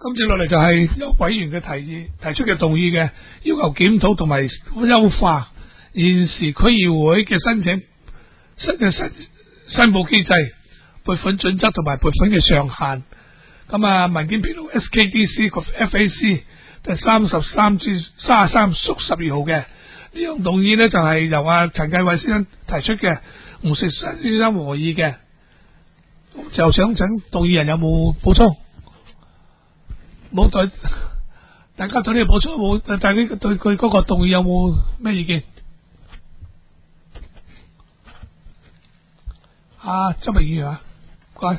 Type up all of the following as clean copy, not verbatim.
咁接落嚟就係由委員嘅提出嘅動議嘅，要求檢討同埋優化現時區議會嘅申報機制、撥款準則同埋撥款嘅上限。咁啊，文件披露 SKDC 及 FAC 第33至33屬12號嘅呢樣動議呢，就係由陳繼偉先生提出嘅，吳石新先生和議嘅。就想請動議人有冇補充？冇對，大家對呢個補充冇？大家對佢嗰個動議有冇咩意見？周明議員唔該。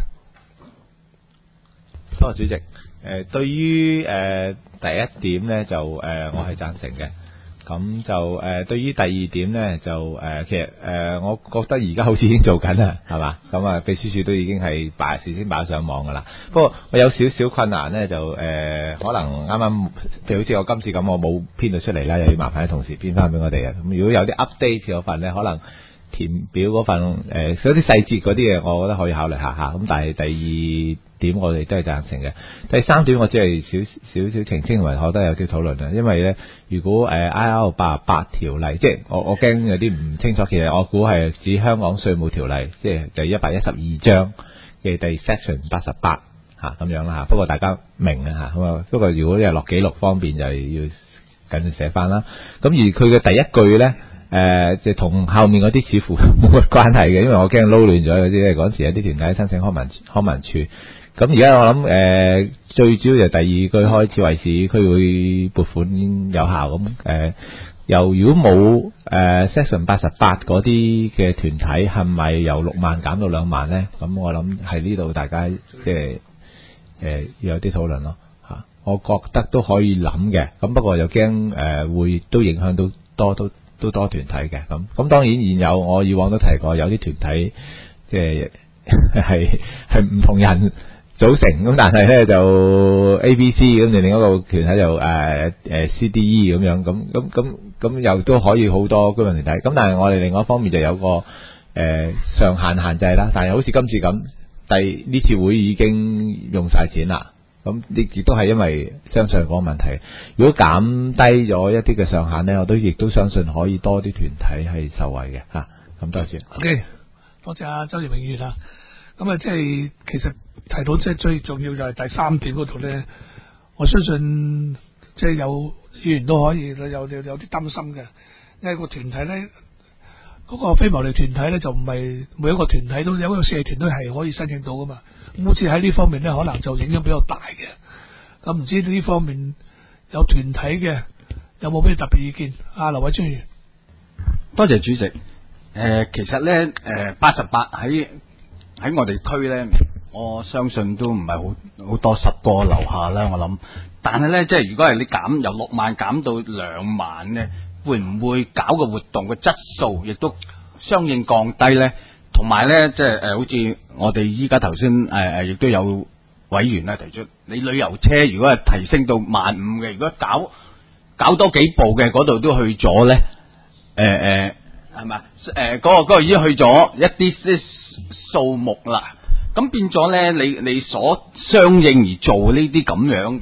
多謝主席。對於第一點咧，就我係贊成嘅。咁就對於第二點咧，就其實我覺得而家好似已經做緊啦，係嘛？咁啊，秘書處都已經係事先擺上網噶啦。不過我有少少困難咧，就可能啱啱譬如好似我今次咁，我冇編到出嚟啦，又要麻煩啲同事編翻俾我哋啊。咁如果有啲 update 嗰份咧，可能填表嗰份嗰啲細節嗰啲嘢，我覺得可以考慮下。咁但係第二點我哋都係贊成嘅。第三點我只係少澄清，或者我覺得有啲討論啊。因為咧，如果IR 88條例，即係我驚有啲唔清楚，其實我估係指香港稅務條例，即係第112章嘅第 section 88咁樣啦。不過大家明啊嚇，咁啊不過如果你係落記錄方面就係要緊寫翻啦。咁而佢嘅第一句咧。就同後面嗰啲似乎冇乜關係嘅，因為我驚撈亂咗嗰啲嗰陣時有啲團體申請康文署。咁而家我諗最主要就第二句開始為市區會撥款有效咁又如果冇section 88嗰啲嘅團體係咪由6萬減到2萬咧？咁我諗喺呢度大家即係要有啲討論咯嚇。我覺得都可以諗嘅，咁不過又驚會都影響到都多團體嘅。咁當然現有我以往都提過有啲團體即係係唔同人組成咁，但係咧就 ABC 咁，另一個團體就CDE 咁樣咁又都可以好多居民團體。咁但係我哋另外一方面就有個上限制啦。但係好似今次咁，呢次會已經用晒錢啦。咁亦都係因為相信嗰個問題，如果減低咗一啲嘅上限咧，我都亦都相信可以多啲團體係受惠嘅嚇。咁多謝。 OK， 多謝阿周賢明議員啦。咁即係其實提到即係最重要就係第3點嗰度咧，我相信即係有議員都可以有啲擔心嘅，因為個團體咧嗰個非牟利團體咧就唔係每一個團體都有一個社團都係可以申請到噶嘛。咁好似喺呢方面咧，可能就影響比較大嘅。咁唔知呢方面有團體嘅有冇咩特別意見？劉偉章議員， 多謝主席。其實咧，88喺我哋區咧，我相信都唔係好多10個樓下啦。我諗，但係咧，即係如果係你由6萬減到2萬咧，會唔會搞個活動嘅質素亦都相應降低咧？同埋咧，即係好似我哋依家頭先亦都有委員咧提出，你旅遊車如果係提升到15000嘅，如果搞多幾部嘅嗰度都去咗咧，係咪？嗰個已經去咗一啲數目啦，咁變咗咧，你所相應而做呢啲咁樣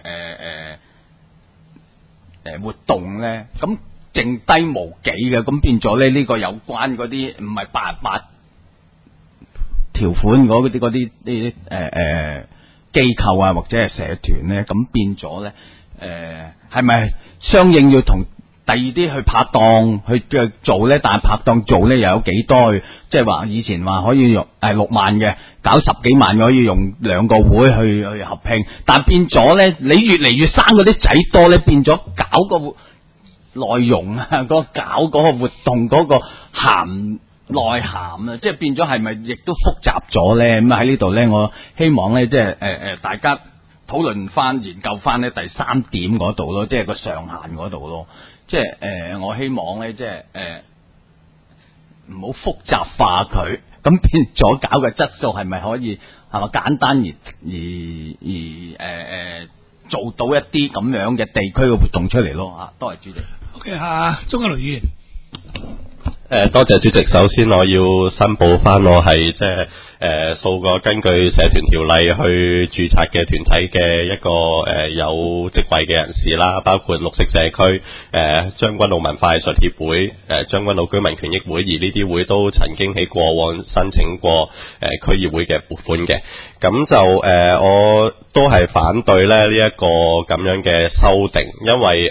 嘅活動咧，咁剩低無幾嘅，咁變咗咧呢個有關嗰啲唔係88條款嗰啲機構啊，或者係社團咧，咁變咗咧，係咪相應要同第二啲去拍檔去做咧？但係拍檔做咧又有幾多？即係話以前話可以用6萬嘅，搞10幾萬可以用2個會去合併，但係變咗咧，你越嚟越生嗰啲仔多咧，變咗搞個內容啊，搞嗰個活動嗰個內涵啊，即係變咗係咪亦都複雜咗咧？咁喺呢度咧，我希望咧，即係大家討論翻、研究翻咧第3點嗰度咯，即係個上限嗰度咯。即係我希望咧，即係唔好複雜化佢，咁變咗搞嘅質素係咪可以係咪簡單而做到一啲咁樣嘅地區嘅活動出嚟咯？多謝主席。 OK， 鐘嘉倫議員。 多謝主席。首先我要申報翻，我係即係數個根據社團條例去註冊嘅團體嘅一個有職位嘅人士啦，包括綠色社區、將軍澳文化藝術協會、將軍澳居民權益會，而呢啲會都曾經喺過往申請過區議會嘅撥款嘅。咁就我都係反對咧呢一個咁樣嘅修訂，因為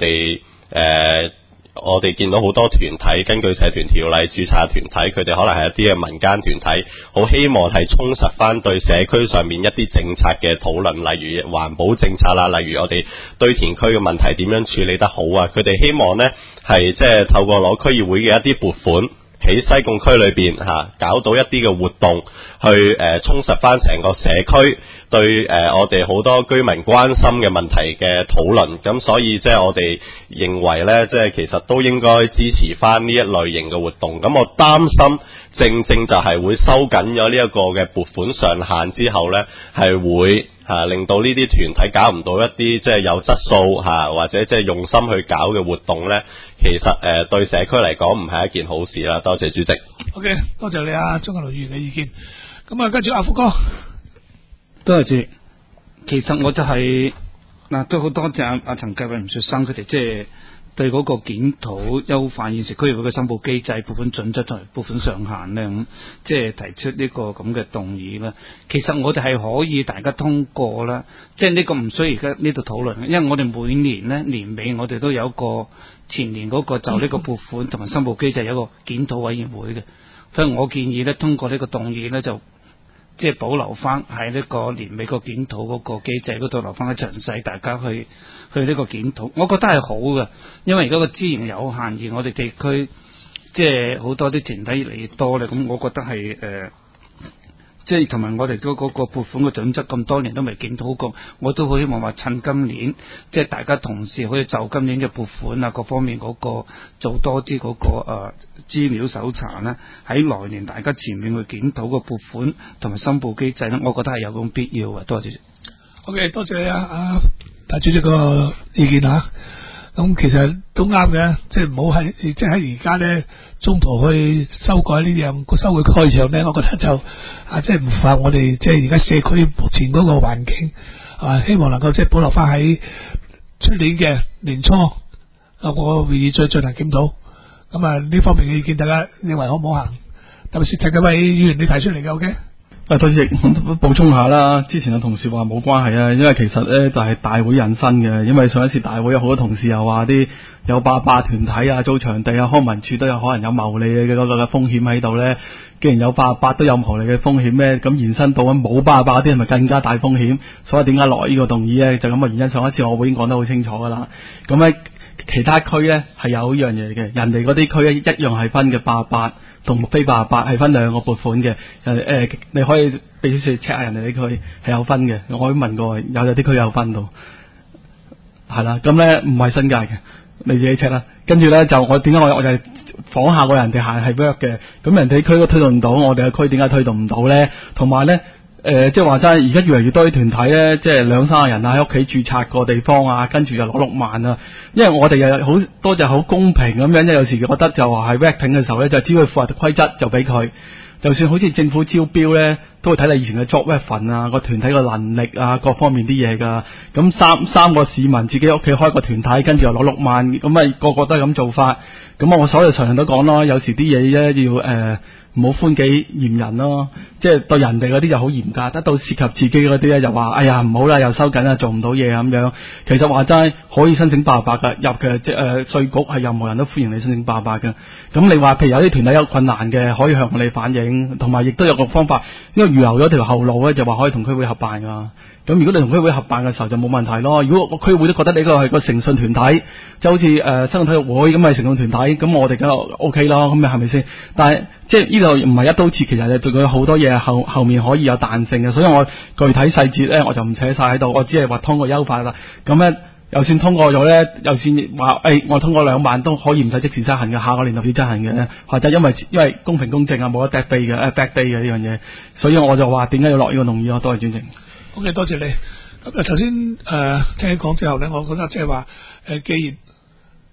我哋見到好多團體根據社團條例註冊團體，佢哋可能係一啲嘅民間團體，好希望係充實翻對社區上面一啲政策嘅討論，例如環保政策啦，例如我哋堆填區嘅問題點樣處理得好啊，佢哋希望呢係即係透過攞區議會嘅一啲撥款，喺西貢區裏邊搞到一啲嘅活動，去充實翻成個社區對我哋好多居民關心嘅問題嘅討論。咁所以即係我哋認為呢，即係其實都應該支持翻呢一類型嘅活動。咁我擔心正正就係會收緊咗呢一個嘅撥款上限之後呢，係會令到呢啲團體搞唔到一啲即係有質素或者即係用心去搞嘅活動呢，其實對社區嚟講唔係一件好事啦。多謝主席。 OK， 多謝你啊，鍾國龍議員嘅意見。咁啊，跟住阿福哥。 多謝主。其實我就係都好多謝阿陳繼偉、吳雪生佢哋即係對嗰個檢討優化現時區議會嘅申報機制、撥款準則同埋撥款上限咧，咁即係提出呢個咁嘅動議啦。其實我哋係可以大家通過啦，即係呢個唔需要而家呢度討論，因為我哋每年咧年尾我哋都有一個前年嗰個就呢個撥款同埋申報機制有一個檢討委員會嘅，所以我建議咧通過呢個動議咧就即係保留翻喺呢個年尾個檢討嗰個機制嗰度留翻嘅詳細，大家去呢個檢討，我覺得係好嘅，因為而家個資源有限，而我哋地區即係好多啲團體越嚟越多咧，咁我覺得係即係同埋我哋嗰個撥款嘅準則咁多年都未檢討過，我都好希望話趁今年即係大家同事可以就今年嘅撥款啊各方面嗰個做多啲嗰個資料搜查咧，喺來年大家前面去檢討個撥款同埋申報機制咧，我覺得係有咁必要嘅。多謝。 OK， 多謝啊大主席個意見吓。咁其實都啱嘅，即係唔好喺即係喺而家咧中途去修改呢樣個修改概場咧，我覺得就即係唔符合我哋即係而家社區目前嗰個環境希望能夠即係保留翻喺出年嘅年初個會議再進行檢討。咁呢方面嘅意見，大家認為好唔好行？特別是陳繼偉議員你提出嚟嘅 ，OK？ 多謝補充下啦，之前嘅同事話冇關係啊，因為其實咧就係大會引申嘅，因為上一次大會有好多同事又話啲有霸團體啊租場地啊，康文署都有可能有牟利嘅嗰個風險喺度咧。既然有霸都有牟利嘅風險咧，咁延伸到冇霸啲係咪更加大風險？所以點解落呢個動議咧？就咁嘅原因。上一次我會已經講得好清楚噶啦。咁咧其他區咧係有呢樣嘢嘅，人哋嗰啲區咧一樣係分嘅霸同非霸係分兩個撥款嘅。你可以俾少少 check 下人哋啲區係有分嘅。我都問過有啲區有分到，係啦。咁咧唔係新界嘅，你自己 check 啦。跟住咧就我點解我就係仿效過人哋行係 work 嘅。咁人哋區都推動唔到，我哋嘅區點解推動唔到咧？同埋咧即係話齋，而家越嚟越多啲團體咧，即係2-3人喺屋企註冊個地方啊，跟住就攞6萬啊。因為我哋又好多就好公平咁樣，有時覺得就話係 working 嘅時候咧，就只要符合規則就俾佢。就算好似政府招標咧，都會睇你以前嘅 job reference 啊，個團體個能力啊，各方面啲嘢噶。咁三個市民自己屋企開個團體，跟住又攞6萬，咁個個都係咁做法。咁我所有常人都講咯，有時啲嘢咧要唔好寬己嚴人咯，即係對人哋嗰啲就好嚴格，得到涉及自己嗰啲咧就話哎呀唔好啦，又收緊啦，做唔到嘢咁樣。其實話齋可以申請800噶，入嘅即係稅局係任何人都歡迎你申請800嘅。咁你話譬如有啲團體有困難嘅，可以向我哋反映，同埋亦都有個方法，因為預留咗條後路咧，就話可以同區會合辦噶。咁如果你同區會合辦嘅時候就冇問題咯。如果個區會都覺得你個係個誠信團體，就好似新港體育會咁係誠信團體，咁我哋梗係 OK 咯。咁係咪先？但係即係呢度唔係一刀切，其實對佢好多嘢後面可以有彈性嘅。所以我具體細節咧我就唔寫晒喺度，我只係話通過優化啦。咁咧就算通過咗咧，就算話我通過2萬都可以唔使即時執行嘅，下個年度要執行嘅，或者因為公平公正啊，冇得 back day 嘅back day 嘅呢樣嘢。所以我就話點解要落呢個動議啊？多謝主席。 OK， 多謝你。咁頭先聽你講之後咧，我覺得即係話既然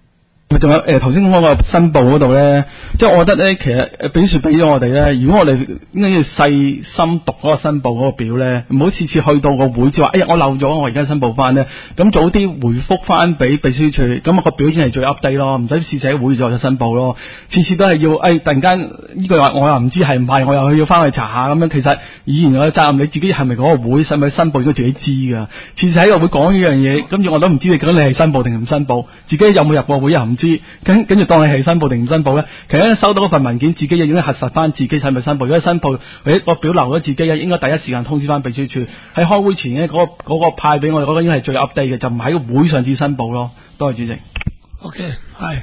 仲有頭先講個申報嗰度咧，即係我覺得咧，其實俾咗我哋咧，如果我哋應該要細心讀嗰個申報嗰個表咧，唔好次次去到個會就話，我漏咗，我而家申報翻咧，咁早啲回覆翻俾秘書處，咁個表先係最 update 咯，唔使試寫會就申報咯，次次都係要突然間呢句話我又唔知係唔係，我又要翻去查下咁樣，其實議員嘅責任你自己係咪嗰個會使唔使申報應該自己知噶，次次喺個會講呢樣嘢，跟住我都唔知你究竟你係申報定唔申報，自己有冇入過會又唔知。跟住當你係申報定唔申報咧，其實收到嗰份文件，自己又應該核實翻自己係咪申報。如果申報或者個表留咗自己，應該第一時間通知翻秘書處。喺開會前咧，嗰個派俾我哋嗰個應該係最 update 嘅，就唔喺個會上至申報咯。多謝主席。 OK， 係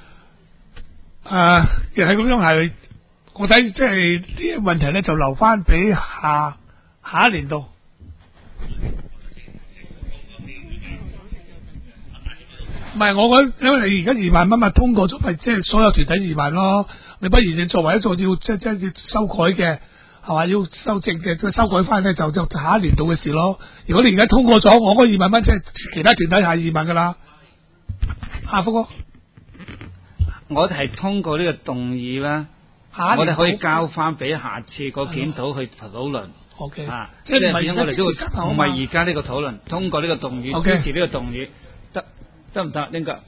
其實係咁樣係，我睇即係呢啲問題咧，就留翻俾下一年度。唔係，我覺得因為你而家2萬蚊嘛，通過咗咪即係所有團體2萬咯。你不如你作為一座要即係要修改嘅係嘛，要修正嘅，再修改翻咧就下一年度嘅事咯。如果你而家通過咗，我嗰2萬蚊即係其他團體係2萬噶啦。福哥， 我哋係通過呢個動議啦，我哋可以交翻俾下次個檢討去討論。 OK， 即係變咗我哋都唔係而家呢個討論，通過呢個動議，支持呢個動議。得唔得？應該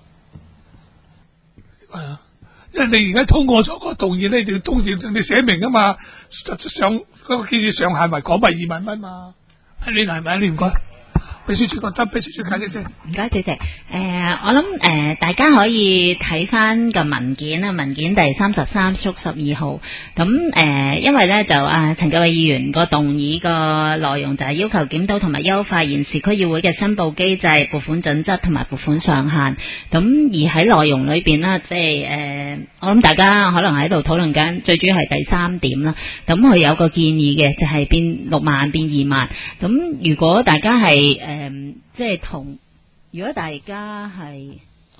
係啊，因為你而家通過咗個動議咧，你通議你寫明啊嘛，上嗰個建議上限咪講埋2萬蚊嘛，你係咪啊？你唔該。秘書處覺得，秘書處解釋先。 唔該，主席。我諗大家可以睇翻個文件啦，文件第33/12號。咁因為咧就陳繼偉議員個動議個內容就係要求檢討同埋優化現時區議會嘅申報機制、撥款準則同埋撥款上限。咁而喺內容裏邊啦，即係我諗大家可能喺度討論緊，最主要係第3點啦。咁佢有個建議嘅，就係變6萬變2萬。咁如果大家係即係如果大家係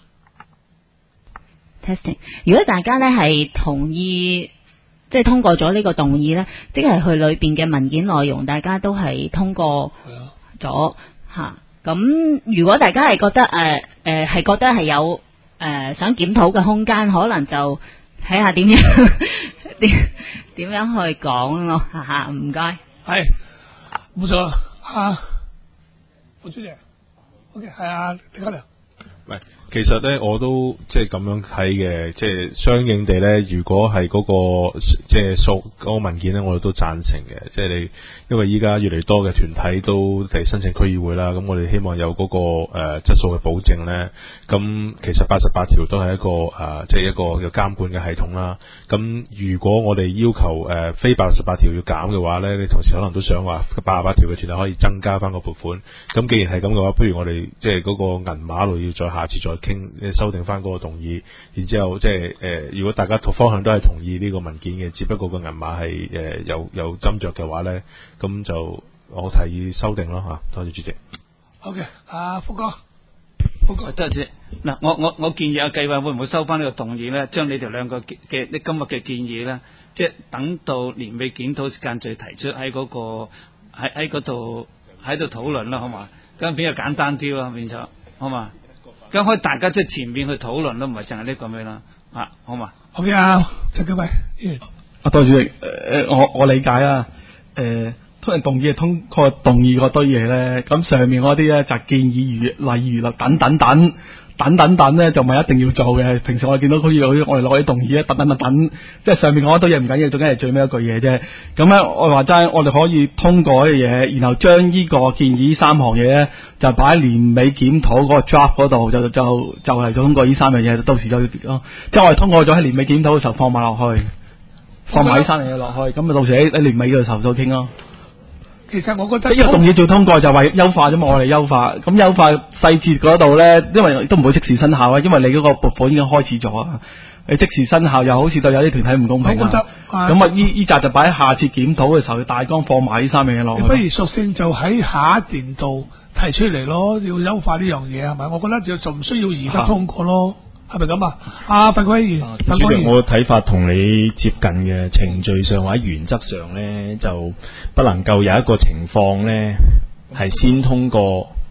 testing， 如果大家咧係同意，即係通過咗呢個動議咧，即係佢裏邊嘅文件內容，大家都係通過咗吓。咁如果大家係覺得係覺得係有想檢討嘅空間，可能就睇下點樣點樣去講咯吓。唔該， 係冇錯副主席 ，OK， 係啊，李家良。 唔係，其實咧我都即係咁樣睇嘅，即係相應地咧，如果係嗰個即係嗰個文件咧，我哋都贊成嘅。即係你，因為依家越嚟越多嘅團體都嚟申請區議會啦，咁我哋希望有嗰個質素嘅保證咧。咁其實88條都係一個即係一個有監管嘅系統啦。咁如果我哋要求非88條要減嘅話咧，你同時可能都想話88條嘅團體可以增加翻個撥款。咁既然係咁嘅話，不如我哋即係嗰個銀碼度要下次再傾修訂翻嗰個動議，然之後即係如果大家方向都係同意呢個文件嘅，只不過個銀碼係有斟酌嘅話咧，咁就我提議修訂咯吓。多謝主席。 OK， 福哥， 多謝。嗱，我建議計劃會唔會收翻呢個動議咧？將你哋兩個嘅你今日嘅建議咧，即係等到年尾檢討時間再提出喺嗰個喺嗰度喺度討論啦，好嘛？咁比較簡單啲咯，變咗好嘛？咁可以大家即係前面去討論都唔係淨係呢個咩啦，好嘛 ？OK， 陳繼偉議員。 多謝主席。我理解啊。通常動議係通過動議嗰堆嘢咧，咁上面嗰啲咧就建議例如啦，等咧就唔係一定要做嘅。平時我哋見到好似我哋攞啲動議咧，等，即係上面嗰堆嘢唔緊要，最緊係最尾一句嘢啫。咁咧我話齋，我哋可以通過啲嘢，然後將呢個建議3項嘢咧，就擺喺年尾檢討嗰個 draft 嗰度，就係通過呢3樣嘢，到時就即係我哋通過咗喺年尾檢討嘅時候放埋落去，放埋呢3樣嘢落去，咁啊到時喺年尾嘅時候再傾咯。 其實我覺得呢個動議照通過就為優化啫嘛，我哋優化，咁優化細節嗰度咧，因為都唔會即時生效啊，因為你嗰個撥款已經開始咗啊，你即時生效又好似對有啲團體唔公平啊。咁啊，依集就擺喺下次檢討嘅時候，大綱放埋呢3樣嘢落去。 不如索性就喺下一年度提出嚟咯，要優化呢樣嘢係咪？我覺得就唔需要而家通過咯。係咪咁啊？范國威議員， 主席，我嘅睇法同你接近嘅，程序上或者原則上咧，就不能夠有一個情況咧係先通過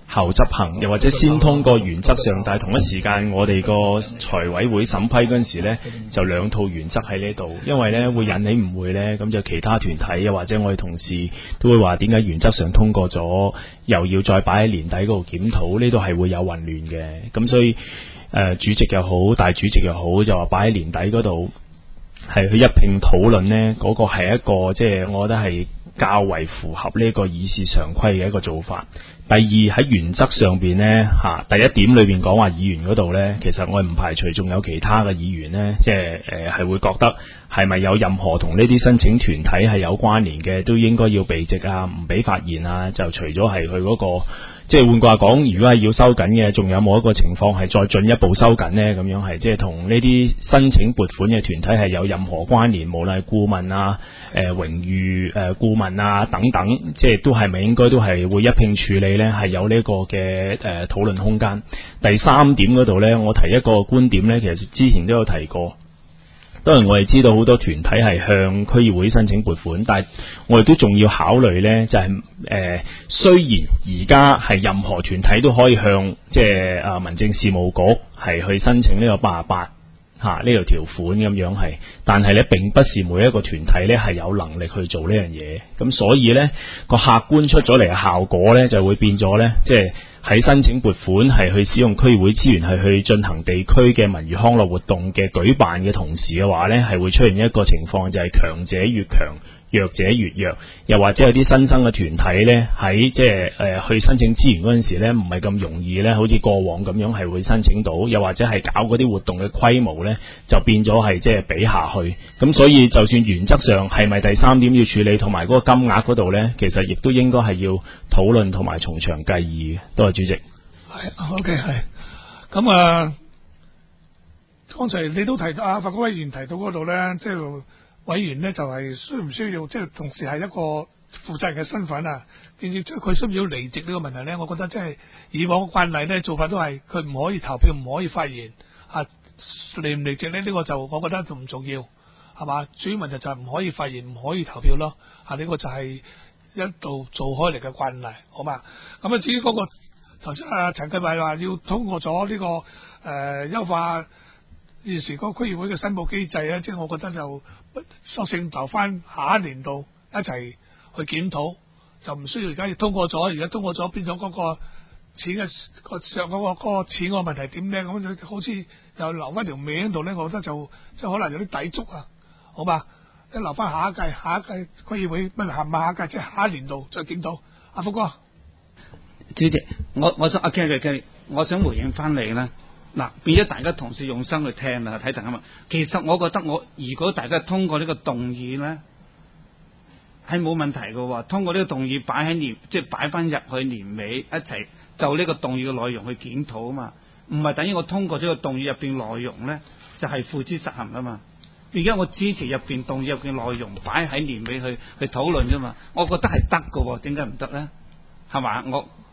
後執行，又或者先通過原則上，但係同一時間我哋個財委會審批嗰陣時呢，就兩套原則喺呢度，因為呢會引起誤會呢，咁就其他團體又或者我哋同事都會話點解原則上通過咗，又要再擺喺年底嗰度檢討，呢度係會有混亂嘅，咁所以主席又好，大主席又好，就話擺喺年底嗰度係去一併討論呢，嗰個係一個即係我覺得係較為符合呢個議事常規嘅一個做法。第二喺原則上邊呢，第一點裏邊講話議員嗰度呢，其實我唔排除仲有其他嘅議員呢，即係係會覺得係咪有任何同呢啲申請團體係有關聯嘅，都應該要避席啊，唔俾發言啊。就除咗係佢嗰個，即係換句話講，如果係要收緊嘅，仲有冇一個情況係再進一步收緊呢？咁樣係即係同呢啲申請撥款嘅團體係有任何關聯，無論係顧問啊、榮譽顧問啊等等，即係都係咪應該都係會一併處理呢？係有呢個嘅討論空間。第三點嗰度呢，我提一個觀點呢，其實之前都有提過。當然我哋知道好多團體係向區議會申請撥款，但係我哋都仲要考慮呢，就係雖然而家係任何團體都可以向即係民政事務局係去申請呢個88呢條條款咁樣係，但係呢並不是每一個團體呢係有能力去做呢樣嘢，咁所以呢個客觀出咗嚟嘅效果呢，就會變咗呢，即係喺申請撥款係去使用區議會資源係去進行地區嘅文娛康樂活動嘅舉辦嘅同時嘅話呢，係會出現一個情況，就係強者越強，弱者越弱，又或者有啲新生嘅團體呢，喺即係去申請資源嗰陣時呢，唔係咁容易呢，好似過往咁樣係會申請到，又或者係搞嗰啲活動嘅規模呢，就變咗係即係比下去。咁所以就算原則上係咪第三點要處理，同埋嗰個金額嗰度呢，其實亦都應該係要討論同埋從長計議嘅。多謝主席。 係 OK 係。咁啊，剛才你都提到啊，法官委員提到嗰度呢，即係委員呢就係需唔需要即係同時係一個負責人嘅身份啊？見住佢需唔需要離席呢個問題呢？我覺得即係以往嘅慣例呢，做法都係佢唔可以投票，唔可以發言啊。離唔離席呢？呢個就我覺得就唔重要，係嘛？主要問題就係唔可以發言，唔可以投票咯。呢個就係一度做開嚟嘅慣例，好嘛？咁啊，至於嗰個頭先陳繼偉話要通過咗呢個優化現時嗰個區議會嘅申報機制咧，即係我覺得就索性留翻下一年度一齊去檢討，就唔需要而家要通過咗，而家通過咗變咗嗰個錢嘅上嗰個錢個問題點咧？咁就好似又留翻條命喺度咧，我覺得就即係可能有啲抵觸啊，好嘛？即係留翻下一屆區議會乜下一屆即係下一年度再檢討。阿福哥， 主席，我想阿 Gary， 我想回應翻你啦。嗱，變咗大家同事用心去聽啦，睇睇啊嘛。其實我覺得如果大家通過呢個動議咧，係冇問題嘅喎。通過呢個動議擺喺即係擺翻入去年尾一齊就呢個動議嘅內容去檢討啊嘛。唔係等於我通過咗個動議入邊內容咧，就係付之實行啊嘛。而家我支持入邊動議入邊內容擺喺年尾去討論啫嘛。我覺得係得嘅喎，點解唔得咧？係嘛？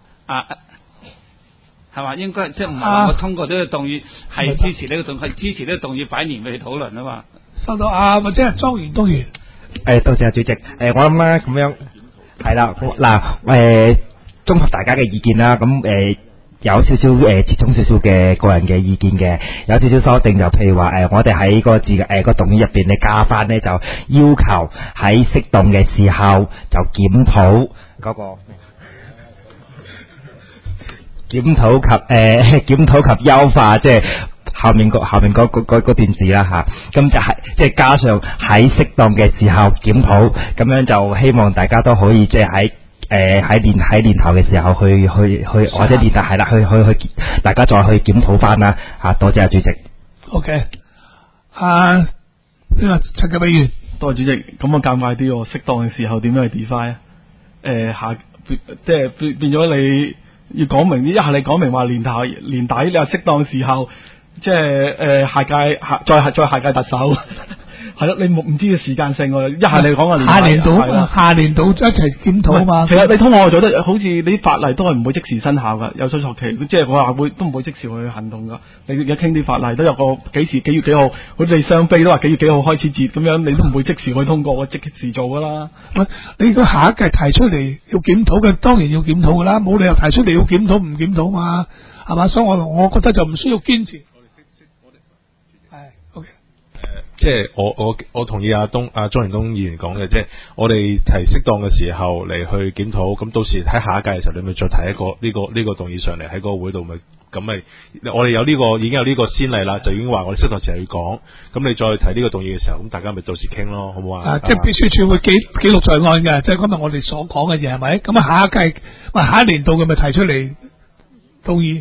係嘛？應該即係唔係話我通過咗個動議係支持呢個動，係支持呢個動議擺年尾去討論啊嘛。 收到或者係莊元東元。 多謝主席。我諗咧咁樣係啦。嗱，綜合大家嘅意見啦，咁有少少接充少少嘅個人嘅意見嘅，有少少修訂就譬如話我哋喺個字個動議入邊咧加翻咧，就要求喺適當嘅時候就檢討嗰個。檢討及優化，即係後面嗰段字啦吓，咁就係即係加上喺適當嘅時候檢討，咁樣就希望大家都可以即係喺年頭嘅時候去或者年頭係啦，去大家再去檢討翻啦吓，多謝主席。 OK，呢個陳繼偉議員， 多謝主席。咁啊，尷尬啲喎，適當嘅時候點樣去 define 啊？即係變咗你。要講明啲，一係你講明話年底，你話適當時候，即係下屆特首， 係咯，你唔知個時間性喎，一下你講個下年度一齊檢討啊嘛。 其實你通過做得好似你啲法例都係唔會即時生效噶，有追溯期，即係我話都唔會即時去行動噶。你而家傾啲法例都有個幾月幾號，好似你雙非都話幾月幾號開始截咁樣，你都唔會即時去通過，即時做噶啦。 你個下一屆提出嚟要檢討嘅，當然要檢討噶啦，冇理由提出嚟要檢討唔檢討嘛，係嘛？所以我覺得就唔需要堅持。 即係我同意阿莊連東議員講嘅，即係我哋提適當嘅時候嚟去檢討，咁到時喺下一屆嘅時候，你咪再提一個呢個動議上嚟喺嗰個會度，咪咁咪我哋有呢個已經有呢個先例啦，就已經話我哋適當時候要講，咁你再提呢個動議嘅時候，咁大家咪到時傾咯，好唔好啊？ 即係秘書處會記錄在案嘅，即係今日我哋所講嘅嘢係咪？咁啊下一年度嘅咪提出嚟動議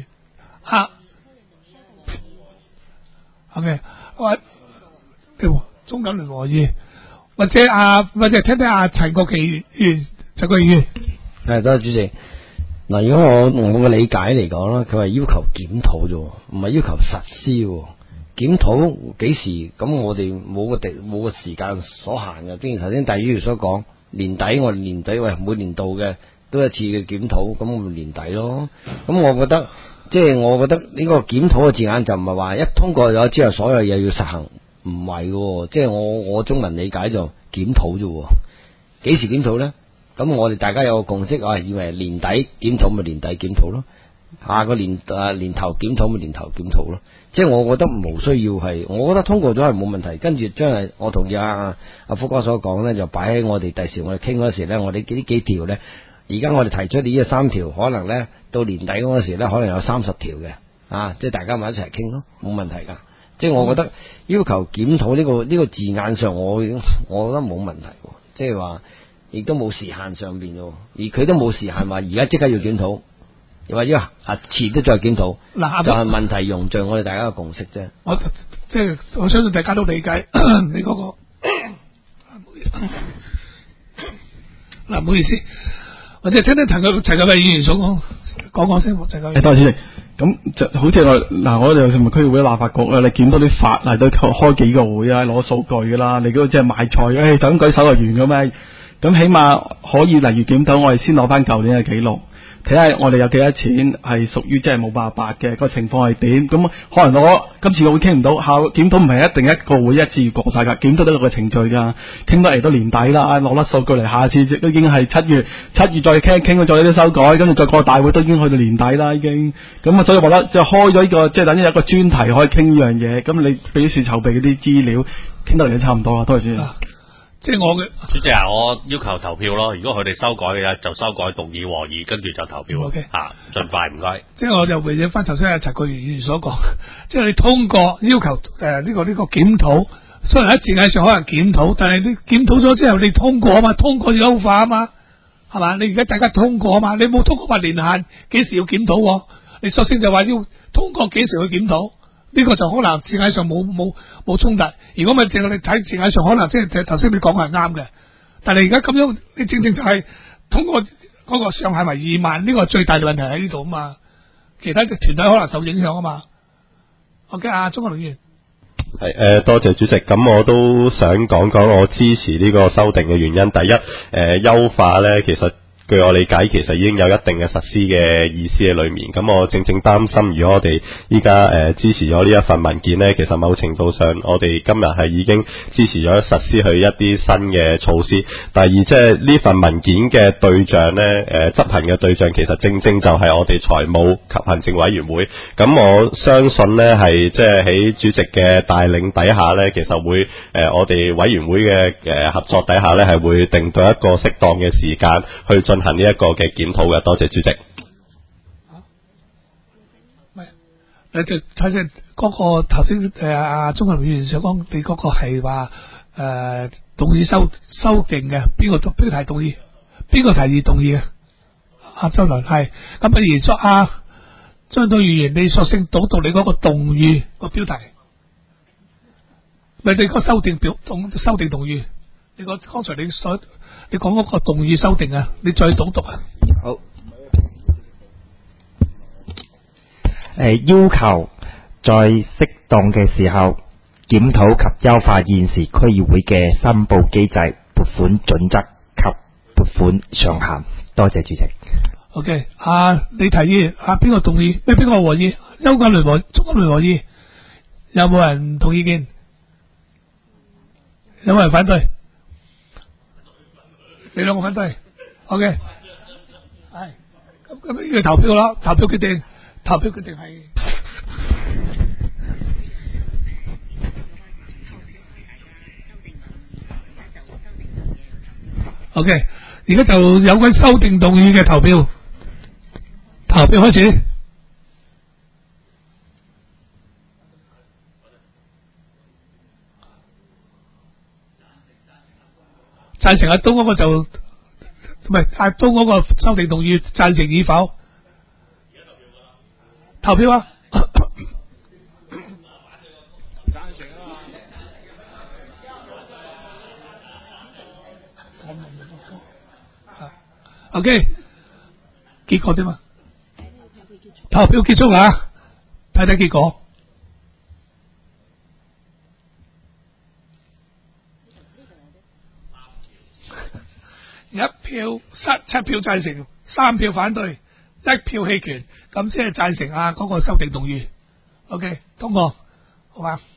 OK， 喂。中錦聯和議，或者聽聽阿陳國基議員， 係多謝主席。嗱，如果我嘅理解嚟講啦，佢係要求檢討啫，唔係要求實施。檢討幾時？咁我哋冇個時間所限嘅。正如頭先第二條所講，年底我哋年底每年度嘅都一次嘅檢討，咁咪年底咯。咁我覺得呢個檢討嘅字眼就唔係話一通過咗之後所有嘢要實行。唔係嘅，即係我中文理解就檢討啫。幾時檢討咧？咁我哋大家有個共識以為年底檢討咪年底檢討咯，下個年頭檢討咪年頭檢討咯。即係我覺得冇需要係，我覺得通過咗係冇問題。跟住將係我同意阿福哥所講咧，就擺喺我哋第時我哋傾嗰時咧，我哋呢幾條咧，而家我哋提出呢3條，可能咧到年底嗰時咧，可能有30條嘅，即係大家咪一齊傾咯，冇問題噶。即係我覺得要求檢討呢個字眼上，我覺得冇問題，即係話亦都冇時限上邊嘅，而佢都冇時限話而家即刻要檢討，又或者遲都再檢討，就係問題容像我哋大家嘅共識啫。 我相信大家都理解你嗰個唔好意思，或者聽聽陳國基議員所講先，陳國基。 多謝主席。咁就好似我哋食物區議會立法局啦，你檢討啲法例都開幾個會啊，攞數據噶啦。你嗰個即係賣菜，就咁舉手就完嘅咩？咁起碼可以例如檢討，我哋先攞翻舊年嘅記錄，睇下我哋有幾多錢係屬於即係冇辦法嘅，個情況係點。咁可能我今次會傾唔到，檢討唔係一定一個會一次過晒噶，檢討都有個程序噶，傾得嚟到年底啦，攞甩數據嚟，下次都已經係7月再傾再呢啲修改，跟住再過大會都已經去到年底啦，已經。咁所以我覺得就開咗呢個即係等於有一個專題可以傾呢樣嘢。咁你秘書籌備嗰啲資料傾得嚟都差唔多啦，多謝主席。 即係我嘅主席啊，我要求投票咯。如果佢哋修改嘅就修改動議和議，跟住就投票。 OK， 盡快唔該。 即係我就回應翻頭先阿陳國基議員所講，即係你通過要求呢個檢討，雖然喺字眼上可能檢討，但係你檢討咗之後你通過啊嘛，通過優化啊嘛，係嘛？你而家大家通過啊嘛，你冇通過話年限幾時要檢討，你索性就話要通過幾時去檢討。呢個就可能字眼上冇衝突，如果咪淨係你睇字眼上，可能即係頭先你講係啱嘅。但係而家咁樣，你正就係通過嗰個上限為2萬，呢個最大嘅問題喺呢度啊嘛。其他嘅團體可能受影響啊嘛。OK，鍾國龍議員係多謝主席。咁我都想講我支持呢個修訂嘅原因。第一，優化咧，其實據我理解，其實已經有一定嘅實施嘅意思喺裏面。咁我正擔心，如果我哋依家支持咗呢一份文件呢，其實某程度上我哋今日係已經支持咗實施佢一啲新嘅措施。第二，即係呢份文件嘅對象呢，執行嘅對象其實正就係我哋財務及行政委員會。咁我相信呢，係即係喺主席嘅帶領底下呢，其實會我哋委員會嘅合作底下呢，係會定到一個適當嘅時間去進行呢一個嘅檢討嘅。多謝主席。 你就睇先嗰個頭先阿鍾國龍議員所講，你嗰個係話動議修訂嘅，邊個提動議？邊個提議動議嘅？阿周良係咁，不如張道議員，你索性讀你嗰個動議個標題，咪你個修訂動議？你個剛才你講嗰個動議修訂啊，你再讀啊。 好。要求在適當嘅時候檢討及優化現時區議會嘅申報機制、撥款準則及撥款上限。多謝主席。 OK， 你提議邊個同意？邊個和意？邱家麟和鍾家麟和意，有冇人唔同意見？有冇人反對？你兩個反對 ？OK， 係咁呢個投票啦，投票決定係。OK， 而家就有關修訂動議嘅投票開始。贊成阿東嗰個就唔係阿東嗰個修訂動議贊成與否？投票啊！OK， 結果點啊？投票結束啊！睇睇結果。1票7票贊成，3票反對，1票棄權，咁即係贊成嗰個修訂動議。OK， 通過，好嘛？